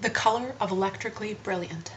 The color of electrically brilliant.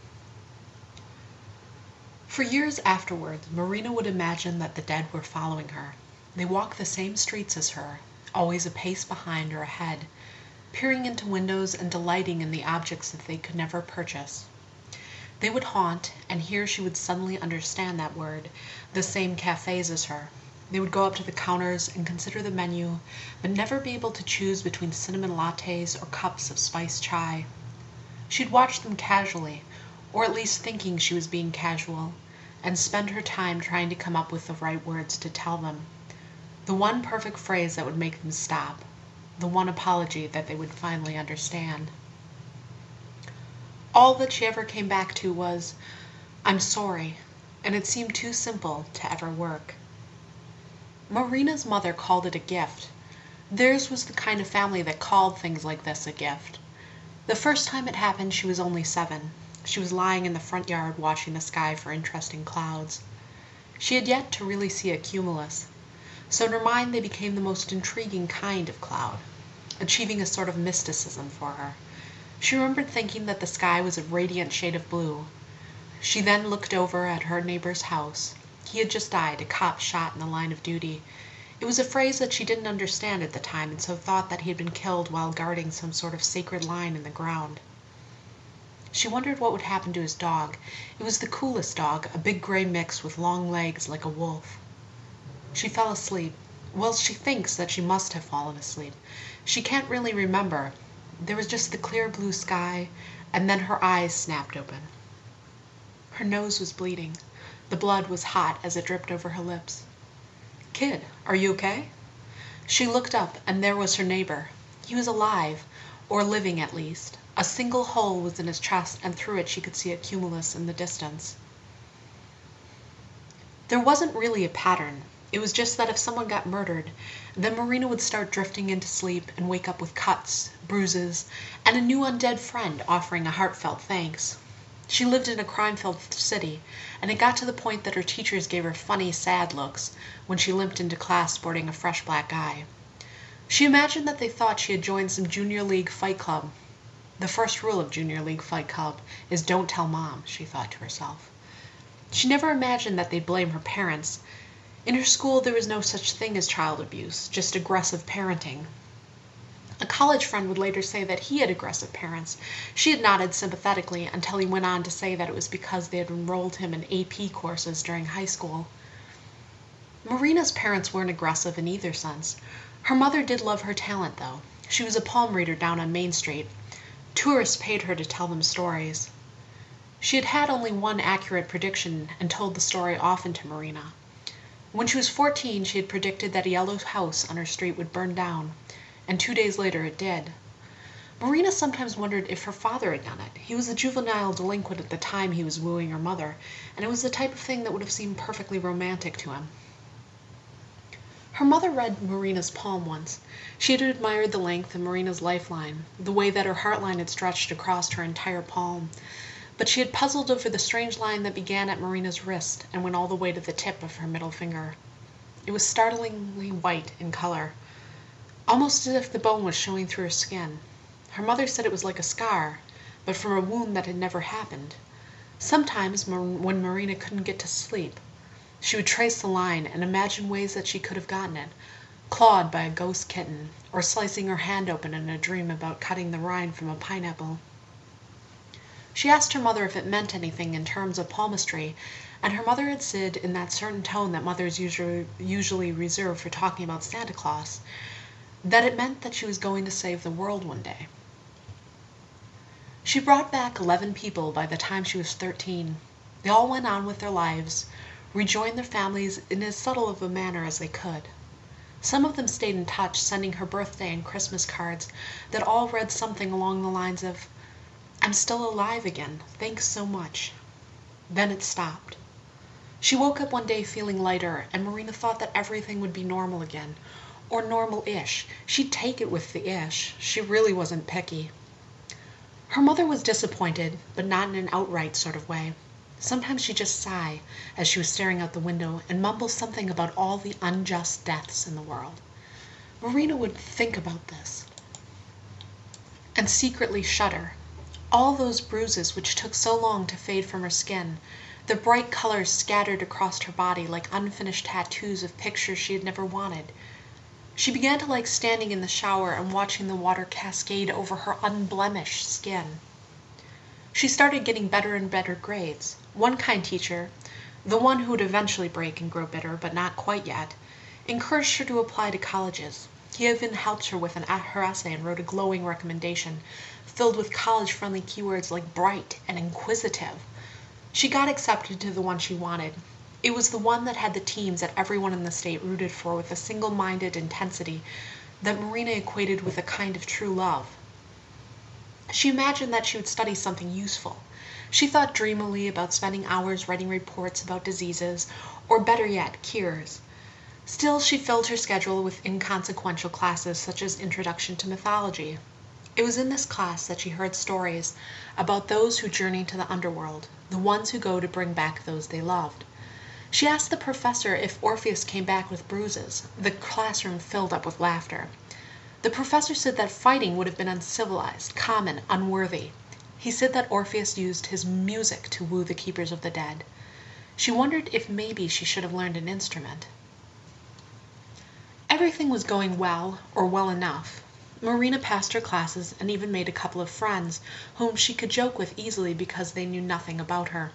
For years afterwards, Marina would imagine that the dead were following her. They walked the same streets as her, always a pace behind or ahead, peering into windows and delighting in the objects that they could never purchase. They would haunt, and here she would suddenly understand that word, the same cafes as her. They would go up to the counters and consider the menu, but never be able to choose between cinnamon lattes or cups of spiced chai. She'd watch them casually, or at least thinking she was being casual, and spend her time trying to come up with the right words to tell them. The one perfect phrase that would make them stop. The one apology that they would finally understand. All that she ever came back to was, "I'm sorry," and it seemed too simple to ever work. Marina's mother called it a gift. Theirs was the kind of family that called things like this a gift. The first time it happened she was only 7. She was lying in the front yard watching the sky for interesting clouds. She had yet to really see a cumulus, so in her mind they became the most intriguing kind of cloud, achieving a sort of mysticism for her. She remembered thinking that the sky was a radiant shade of blue. She then looked over at her neighbor's house. He had just died, a cop shot in the line of duty. It was a phrase that she didn't understand at the time, and so thought that he had been killed while guarding some sort of sacred line in the ground. She wondered what would happen to his dog. It was the coolest dog, a big gray mix with long legs like a wolf. She fell asleep. Well, she thinks that she must have fallen asleep. She can't really remember. There was just the clear blue sky, and then her eyes snapped open. Her nose was bleeding. The blood was hot as it dripped over her lips. "Kid, are you okay?" She looked up, and there was her neighbor. He was alive, or living at least. A single hole was in his chest, and through it she could see a cumulus in the distance. There wasn't really a pattern. It was just that if someone got murdered, then Marina would start drifting into sleep and wake up with cuts, bruises, and a new undead friend offering a heartfelt thanks. She lived in a crime-filled city, and it got to the point that her teachers gave her funny, sad looks when she limped into class sporting a fresh black eye. She imagined that they thought she had joined some junior league fight club. The first rule of junior league fight club is "don't tell mom," she thought to herself. She never imagined that they'd blame her parents. In her school there was no such thing as child abuse, just aggressive parenting. A college friend would later say that he had aggressive parents. She had nodded sympathetically until he went on to say that it was because they had enrolled him in AP courses during high school. Marina's parents weren't aggressive in either sense. Her mother did love her talent, though. She was a palm reader down on Main Street. Tourists paid her to tell them stories. She had had only one accurate prediction and told the story often to Marina. When she was 14, she had predicted that a yellow house on her street would burn down, and 2 days later it did. Marina sometimes wondered if her father had done it. He was a juvenile delinquent at the time he was wooing her mother, and it was the type of thing that would have seemed perfectly romantic to him. Her mother read Marina's palm once. She had admired the length of Marina's lifeline, the way that her heartline had stretched across her entire palm. But she had puzzled over the strange line that began at Marina's wrist and went all the way to the tip of her middle finger. It was startlingly white in color, almost as if the bone was showing through her skin. Her mother said it was like a scar, but from a wound that had never happened. Sometimes, when Marina couldn't get to sleep, she would trace the line and imagine ways that she could have gotten it, clawed by a ghost kitten, or slicing her hand open in a dream about cutting the rind from a pineapple. She asked her mother if it meant anything in terms of palmistry, and her mother had said in that certain tone that mothers usually reserve for talking about Santa Claus, that it meant that she was going to save the world one day. She brought back 11 people by the time she was 13. They all went on with their lives, rejoined their families in as subtle of a manner as they could. Some of them stayed in touch, sending her birthday and Christmas cards that all read something along the lines of, "I'm still alive again, thanks so much." Then it stopped. She woke up one day feeling lighter, and Marina thought that everything would be normal again, or normal-ish. She'd take it with the ish. She really wasn't picky. Her mother was disappointed, but not in an outright sort of way. Sometimes she'd just sigh as she was staring out the window and mumble something about all the unjust deaths in the world. Marina would think about this and secretly shudder. All those bruises which took so long to fade from her skin, the bright colors scattered across her body like unfinished tattoos of pictures she had never wanted. She began to like standing in the shower and watching the water cascade over her unblemished skin. She started getting better and better grades. One kind teacher, the one who would eventually break and grow bitter, but not quite yet, encouraged her to apply to colleges. He even helped her with her essay and wrote a glowing recommendation, filled with college-friendly keywords like bright and inquisitive. She got accepted to the one she wanted. It was the one that had the teams that everyone in the state rooted for with a single-minded intensity that Marina equated with a kind of true love. She imagined that she would study something useful. She thought dreamily about spending hours writing reports about diseases, or better yet, cures. Still, she filled her schedule with inconsequential classes such as Introduction to Mythology. It was in this class that she heard stories about those who journey to the underworld, the ones who go to bring back those they loved. She asked the professor if Orpheus came back with bruises. The classroom filled up with laughter. The professor said that fighting would have been uncivilized, common, unworthy. He said that Orpheus used his music to woo the keepers of the dead. She wondered if maybe she should have learned an instrument. Everything was going well, or well enough. Marina passed her classes and even made a couple of friends, whom she could joke with easily because they knew nothing about her.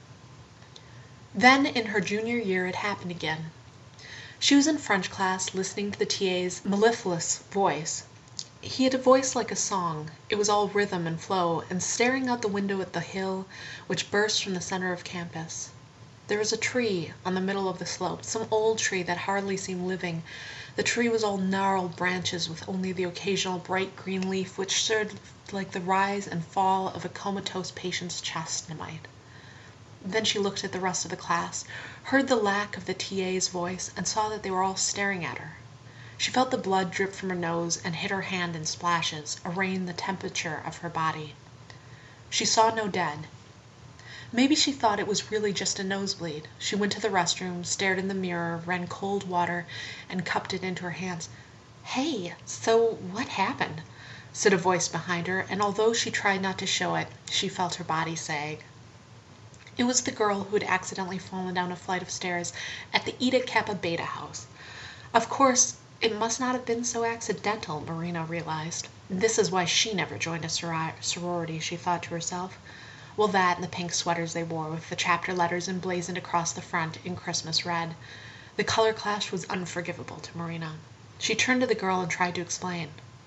Then, in her junior year, it happened again. She was in French class, listening to the TA's mellifluous voice. He had a voice like a song. It was all rhythm and flow, and staring out the window at the hill which burst from the center of campus. There was a tree on the middle of the slope, some old tree that hardly seemed living. The tree was all gnarled branches with only the occasional bright green leaf which stirred like the rise and fall of a comatose patient's chest might. Then she looked at the rest of the class, heard the lack of the TA's voice, and saw that they were all staring at her. She felt the blood drip from her nose and hit her hand in splashes, arraigning the temperature of her body. She saw no dead. Maybe she thought it was really just a nosebleed. She went to the restroom, stared in the mirror, ran cold water, and cupped it into her hands. "Hey, so what happened?" said a voice behind her, and although she tried not to show it, she felt her body sag. It was the girl who had accidentally fallen down a flight of stairs at the Eta Kappa Beta house. Of course, it must not have been so accidental, Marina realized. This is why she never joined a sorority, she thought to herself. Well, that and the pink sweaters they wore with the chapter letters emblazoned across the front in Christmas red. The color clash was unforgivable to Marina. She turned to the girl and tried to explain.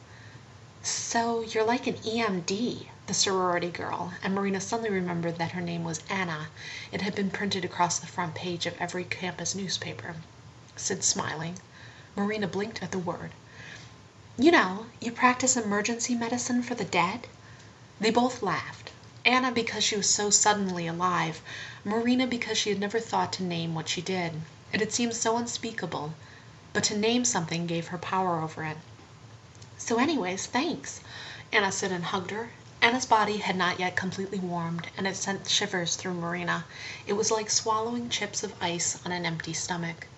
"So you're like an EMD," the sorority girl, and Marina suddenly remembered that her name was Anna. It had been printed across the front page of every campus newspaper, said smiling. Marina blinked at the word. "You know, you practice emergency medicine for the dead?" They both laughed. Anna because she was so suddenly alive, Marina because she had never thought to name what she did. It had seemed so unspeakable, but to name something gave her power over it. "So anyways, thanks," Anna said and hugged her. Anna's body had not yet completely warmed, and it sent shivers through Marina. It was like swallowing chips of ice on an empty stomach.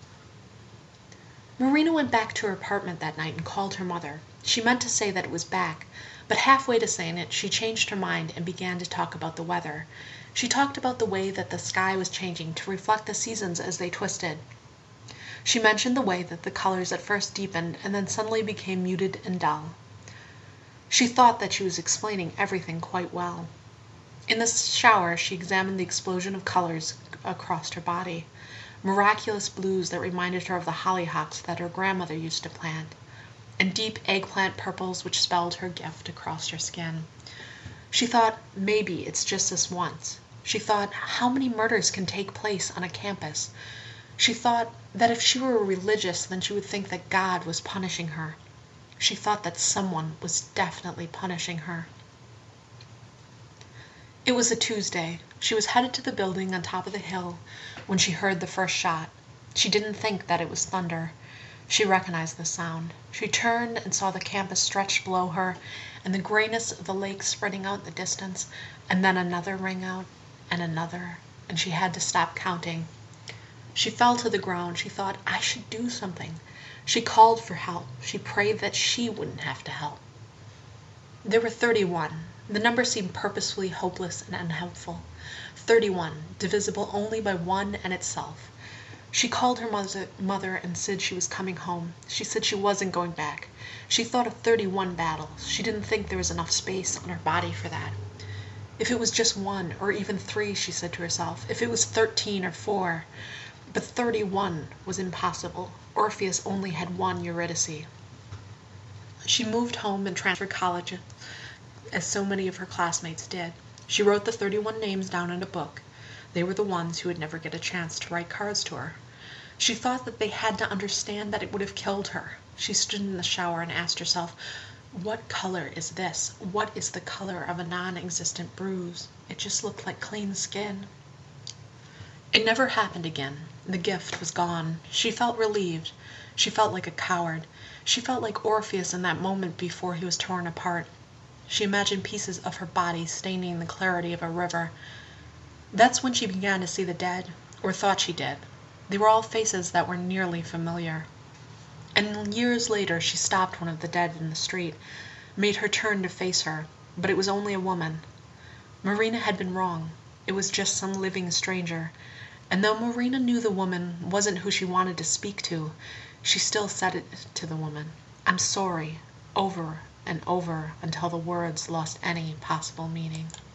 Marina went back to her apartment that night and called her mother. She meant to say that it was back, but halfway to saying it, she changed her mind and began to talk about the weather. She talked about the way that the sky was changing to reflect the seasons as they twisted. She mentioned the way that the colors at first deepened and then suddenly became muted and dull. She thought that she was explaining everything quite well. In the shower, she examined the explosion of colors across her body. Miraculous blues that reminded her of the hollyhocks that her grandmother used to plant, and deep eggplant purples which spelled her gift across her skin. She thought, maybe it's just this once. She thought, how many murders can take place on a campus? She thought that if she were religious, then she would think that God was punishing her. She thought that someone was definitely punishing her. It was a Tuesday. She was headed to the building on top of the hill when she heard the first shot. She didn't think that it was thunder. She recognized the sound. She turned and saw the campus stretched below her and the grayness of the lake spreading out in the distance, and then another rang out, and another, and she had to stop counting. She fell to the ground. She thought, I should do something. She called for help. She prayed that she wouldn't have to help. There were 31. The number seemed purposefully hopeless and unhelpful. 31, divisible only by 1 and itself. She called her mother and said she was coming home. She said she wasn't going back. She thought of 31 battles. She didn't think there was enough space on her body for that. If it was just 1 or even 3, she said to herself. If it was 13 or 4. But 31 was impossible. Orpheus only had 1 Eurydice. She moved home and transferred colleges, as so many of her classmates did. She wrote the 31 names down in a book. They were the ones who would never get a chance to write cards to her. She thought that they had to understand that it would have killed her. She stood in the shower and asked herself, what color is this? What is the color of a non-existent bruise? It just looked like clean skin. It never happened again. The gift was gone. She felt relieved. She felt like a coward. She felt like Orpheus in that moment before he was torn apart. She imagined pieces of her body staining the clarity of a river. That's when she began to see the dead, or thought she did. They were all faces that were nearly familiar. And years later she stopped one of the dead in the street, made her turn to face her, but it was only a woman. Marina had been wrong. It was just some living stranger. And though Marina knew the woman wasn't who she wanted to speak to, she still said it to the woman. I'm sorry, over and over until the words lost any possible meaning.